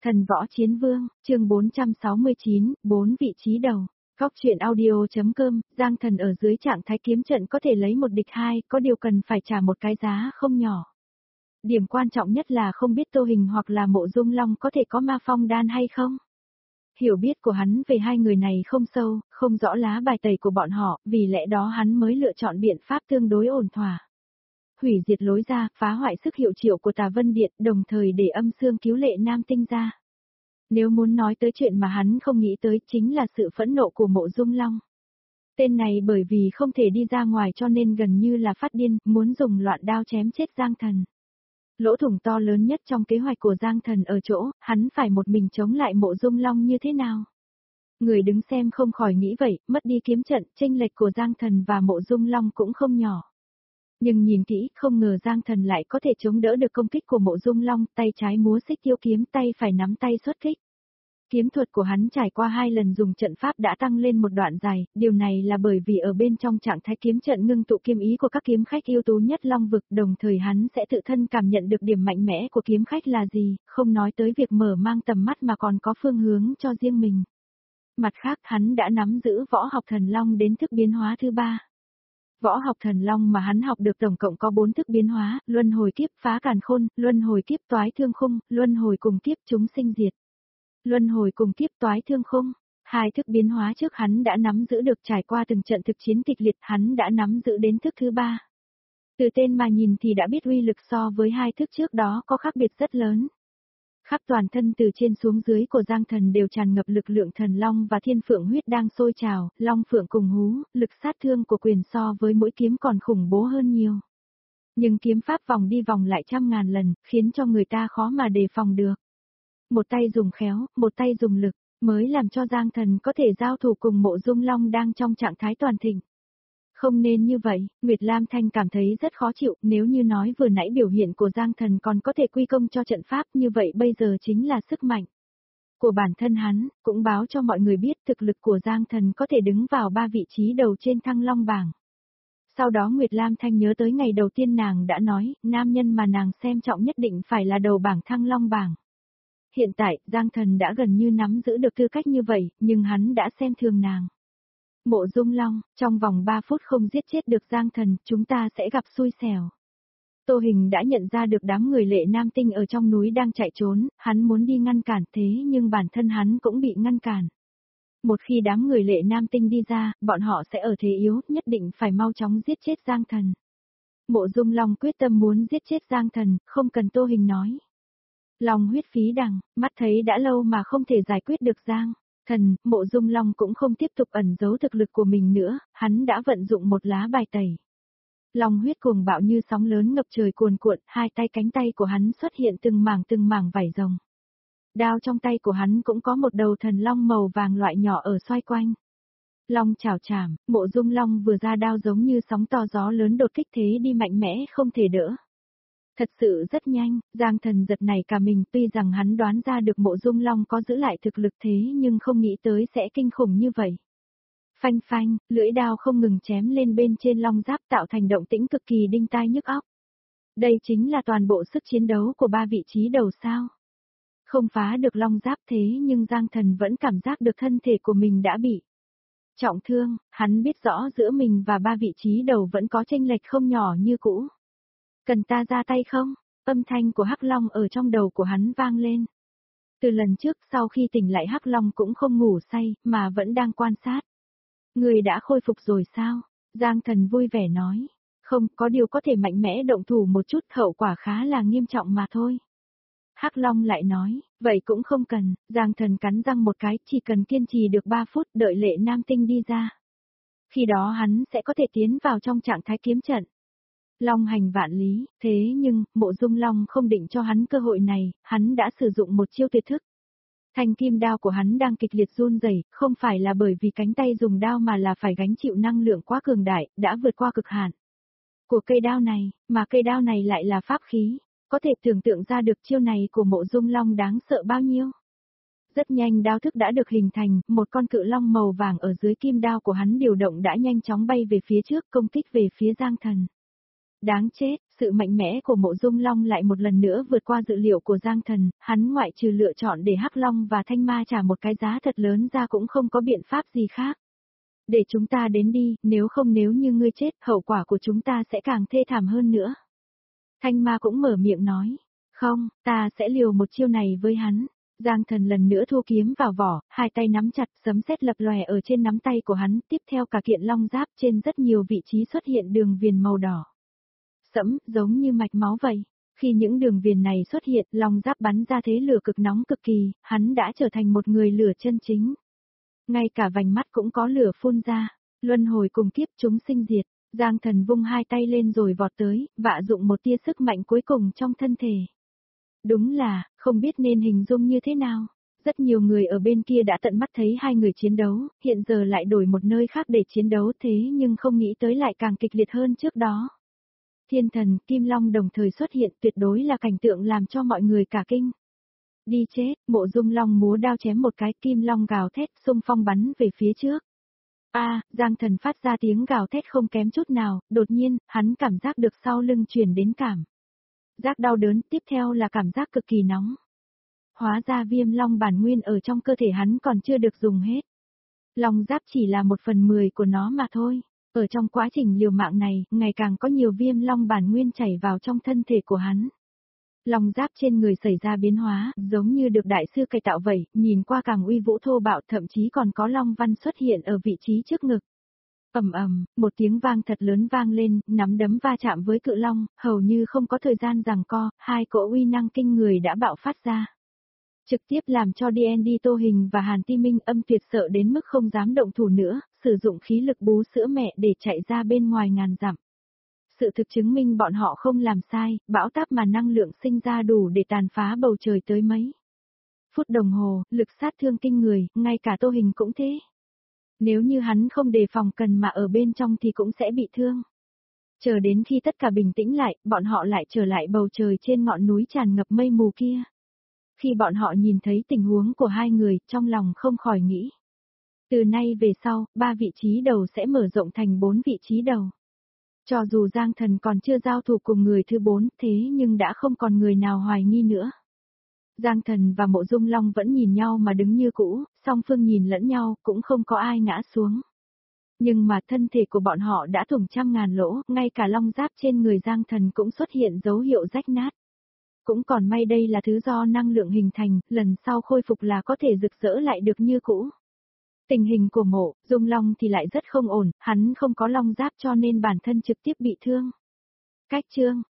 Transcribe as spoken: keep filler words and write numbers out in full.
Thần võ chiến vương, chương bốn trăm sáu mươi chín, bốn vị trí đầu. Góc truyện audio.com, Giang Thần ở dưới trạng thái kiếm trận có thể lấy một địch hai, có điều cần phải trả một cái giá không nhỏ. Điểm quan trọng nhất là không biết Tô Hình hoặc là Mộ Dung Long có thể có ma phong đan hay không. Hiểu biết của hắn về hai người này không sâu, không rõ lá bài tẩy của bọn họ, vì lẽ đó hắn mới lựa chọn biện pháp tương đối ổn thỏa. Hủy diệt lối ra, phá hoại sức hiệu triệu của Tà Vân Điện, đồng thời để âm xương cứu Lệ Nam Tinh ra. Nếu muốn nói tới chuyện mà hắn không nghĩ tới chính là sự phẫn nộ của Mộ Dung Long. Tên này bởi vì không thể đi ra ngoài cho nên gần như là phát điên, muốn dùng loạn đao chém chết Giang Thần. Lỗ thủng to lớn nhất trong kế hoạch của Giang Thần ở chỗ, hắn phải một mình chống lại Mộ Dung Long như thế nào? Người đứng xem không khỏi nghĩ vậy, mất đi kiếm trận, chênh lệch của Giang Thần và Mộ Dung Long cũng không nhỏ. Nhưng nhìn kỹ, không ngờ Giang Thần lại có thể chống đỡ được công kích của Mộ Dung Long, tay trái múa xích tiêu kiếm, tay phải nắm tay xuất kích. Kiếm thuật của hắn trải qua hai lần dùng trận pháp đã tăng lên một đoạn dài, điều này là bởi vì ở bên trong trạng thái kiếm trận ngưng tụ kiếm ý của các kiếm khách ưu tú nhất Long vực, đồng thời hắn sẽ tự thân cảm nhận được điểm mạnh mẽ của kiếm khách là gì, không nói tới việc mở mang tầm mắt mà còn có phương hướng cho riêng mình. Mặt khác hắn đã nắm giữ võ học thần long đến thức biến hóa thứ ba. Võ học thần long mà hắn học được tổng cộng có bốn thức biến hóa, luân hồi kiếp phá càn khôn, luân hồi kiếp toái thương khung, luân hồi cùng kiếp chúng sinh diệt. Luân hồi cùng kiếp toái thương khung, hai thức biến hóa trước hắn đã nắm giữ được, trải qua từng trận thực chiến kịch liệt hắn đã nắm giữ đến thức thứ ba. Từ tên mà nhìn thì đã biết uy lực so với hai thức trước đó có khác biệt rất lớn. Khắp toàn thân từ trên xuống dưới của Giang Thần đều tràn ngập lực lượng thần long và thiên phượng huyết đang sôi trào, long phượng cùng hú, lực sát thương của quyền so với mỗi kiếm còn khủng bố hơn nhiều. Nhưng kiếm pháp vòng đi vòng lại trăm ngàn lần, khiến cho người ta khó mà đề phòng được. Một tay dùng khéo, một tay dùng lực, mới làm cho Giang Thần có thể giao thủ cùng Mộ Dung Long đang trong trạng thái toàn thịnh. Không nên như vậy, Nguyệt Lam Thanh cảm thấy rất khó chịu, nếu như nói vừa nãy biểu hiện của Giang Thần còn có thể quy công cho trận pháp, như vậy bây giờ chính là sức mạnh của bản thân hắn, cũng báo cho mọi người biết thực lực của Giang Thần có thể đứng vào ba vị trí đầu trên Thăng Long bảng. Sau đó Nguyệt Lam Thanh nhớ tới ngày đầu tiên nàng đã nói, nam nhân mà nàng xem trọng nhất định phải là đầu bảng Thăng Long bảng. Hiện tại, Giang Thần đã gần như nắm giữ được tư cách như vậy, nhưng hắn đã xem thường nàng. Mộ Dung Long, trong vòng ba phút không giết chết được Giang Thần, chúng ta sẽ gặp xui xẻo. Tô Hình đã nhận ra được đám người Lệ Nam Tinh ở trong núi đang chạy trốn, hắn muốn đi ngăn cản thế nhưng bản thân hắn cũng bị ngăn cản. Một khi đám người Lệ Nam Tinh đi ra, bọn họ sẽ ở thế yếu, nhất định phải mau chóng giết chết Giang Thần. Mộ Dung Long quyết tâm muốn giết chết Giang Thần, không cần Tô Hình nói. Long huyết phí đằng, mắt thấy đã lâu mà không thể giải quyết được Giang Thần, Mộ Dung Long cũng không tiếp tục ẩn giấu thực lực của mình nữa, hắn đã vận dụng một lá bài tẩy. Long huyết cuồng bạo như sóng lớn ngập trời cuồn cuộn, hai tay cánh tay của hắn xuất hiện từng mảng từng mảng vảy rồng. Đao trong tay của hắn cũng có một đầu thần long màu vàng loại nhỏ ở xoay quanh. Long chảo chảm, Mộ Dung Long vừa ra đao giống như sóng to gió lớn đột kích thế đi mạnh mẽ không thể đỡ. Thật sự rất nhanh, Giang Thần giật nảy cả mình, tuy rằng hắn đoán ra được Mộ Dung Long có giữ lại thực lực thế nhưng không nghĩ tới sẽ kinh khủng như vậy. Phanh phanh, lưỡi đao không ngừng chém lên bên trên long giáp tạo thành động tĩnh cực kỳ đinh tai nhức óc. Đây chính là toàn bộ sức chiến đấu của ba vị trí đầu sao. Không phá được long giáp thế nhưng Giang Thần vẫn cảm giác được thân thể của mình đã bị trọng thương, hắn biết rõ giữa mình và ba vị trí đầu vẫn có chênh lệch không nhỏ như cũ. Cần ta ra tay không? Âm thanh của Hắc Long ở trong đầu của hắn vang lên. Từ lần trước sau khi tỉnh lại Hắc Long cũng không ngủ say, mà vẫn đang quan sát. Người đã khôi phục rồi sao? Giang Thần vui vẻ nói. Không, có điều có thể mạnh mẽ động thủ một chút, hậu quả khá là nghiêm trọng mà thôi. Hắc Long lại nói, vậy cũng không cần, Giang Thần cắn răng một cái, chỉ cần kiên trì được ba phút đợi Lệ Nam Tinh đi ra. Khi đó hắn sẽ có thể tiến vào trong trạng thái kiếm trận. Long hành vạn lý, thế nhưng, Mộ Dung Long không định cho hắn cơ hội này, hắn đã sử dụng một chiêu tuyệt thức. Thanh kim đao của hắn đang kịch liệt run rẩy, không phải là bởi vì cánh tay dùng đao mà là phải gánh chịu năng lượng quá cường đại, đã vượt qua cực hạn của cây đao này, mà cây đao này lại là pháp khí, có thể tưởng tượng ra được chiêu này của Mộ Dung Long đáng sợ bao nhiêu. Rất nhanh đao thức đã được hình thành, một con cự long màu vàng ở dưới kim đao của hắn điều động đã nhanh chóng bay về phía trước công kích về phía Giang Thần. Đáng chết, Sự mạnh mẽ của Mộ Dung Long lại một lần nữa vượt qua dự liệu của Giang Thần, hắn ngoại trừ lựa chọn để Hắc Long và Thanh Ma trả một cái giá thật lớn ra cũng không có biện pháp gì khác. Để chúng ta đến đi, nếu không nếu như ngươi chết, hậu quả của chúng ta sẽ càng thê thảm hơn nữa. Thanh Ma cũng mở miệng nói, không, ta sẽ liều một chiêu này với hắn. Giang Thần lần nữa thu kiếm vào vỏ, hai tay nắm chặt, sấm sét lập lòe ở trên nắm tay của hắn, tiếp theo cả kiện long giáp trên rất nhiều vị trí xuất hiện đường viền màu đỏ. Sẫm, giống như mạch máu vậy. Khi những đường viền này xuất hiện, long giáp bắn ra thế lửa cực nóng cực kỳ, hắn đã trở thành một người lửa chân chính. Ngay cả vành mắt cũng có lửa phun ra, luân hồi cùng kiếp chúng sinh diệt. Giang Thần vung hai tay lên rồi vọt tới, vạ dụng một tia sức mạnh cuối cùng trong thân thể. Đúng là, không biết nên hình dung như thế nào. Rất nhiều người ở bên kia đã tận mắt thấy hai người chiến đấu, hiện giờ lại đổi một nơi khác để chiến đấu thế nhưng không nghĩ tới lại càng kịch liệt hơn trước đó. Thiên thần, Kim Long đồng thời xuất hiện tuyệt đối là cảnh tượng làm cho mọi người cả kinh. Đi chết, Mộ Dung Long múa đao chém một cái, Kim Long gào thét, xung phong bắn về phía trước. A, Giang Thần phát ra tiếng gào thét không kém chút nào, đột nhiên, hắn cảm giác được sau lưng truyền đến cảm giác đau đớn, tiếp theo là cảm giác cực kỳ nóng. Hóa ra viêm long bản nguyên ở trong cơ thể hắn còn chưa được dùng hết. Long giáp chỉ là một phần mười của nó mà thôi. Ở trong quá trình liều mạng này, ngày càng có nhiều viêm long bản nguyên chảy vào trong thân thể của hắn. Long giáp trên người xảy ra biến hóa, giống như được đại sư cải tạo vậy, nhìn qua càng uy vũ thô bạo, thậm chí còn có long văn xuất hiện ở vị trí trước ngực. Ầm ầm, một tiếng vang thật lớn vang lên, nắm đấm va chạm với cự long, hầu như không có thời gian giằng co, hai cỗ uy năng kinh người đã bạo phát ra. Trực tiếp làm cho đê en đê Tô Hình và Hàn Ti Minh Âm tuyệt sợ đến mức không dám động thủ nữa, sử dụng khí lực bú sữa mẹ để chạy ra bên ngoài ngàn dặm. Sự thực chứng minh bọn họ không làm sai, bão táp mà năng lượng sinh ra đủ để tàn phá bầu trời tới mấy phút đồng hồ, lực sát thương kinh người, ngay cả Tô Hình cũng thế. Nếu như hắn không đề phòng cần mà ở bên trong thì cũng sẽ bị thương. Chờ đến khi tất cả bình tĩnh lại, bọn họ lại trở lại bầu trời trên ngọn núi tràn ngập mây mù kia. Khi bọn họ nhìn thấy tình huống của hai người, trong lòng không khỏi nghĩ. Từ nay về sau, ba vị trí đầu sẽ mở rộng thành bốn vị trí đầu. Cho dù Giang Thần còn chưa giao thủ cùng người thứ bốn, thế nhưng đã không còn người nào hoài nghi nữa. Giang Thần và Mộ Dung Long vẫn nhìn nhau mà đứng như cũ, song phương nhìn lẫn nhau, cũng không có ai ngã xuống. Nhưng mà thân thể của bọn họ đã thủng trăm ngàn lỗ, ngay cả long giáp trên người Giang Thần cũng xuất hiện dấu hiệu rách nát. Cũng còn may đây là thứ do năng lượng hình thành, lần sau khôi phục là có thể rực rỡ lại được như cũ. Tình hình của Mộ Dung Long thì lại rất không ổn, hắn không có long giáp cho nên bản thân trực tiếp bị thương. Cách chương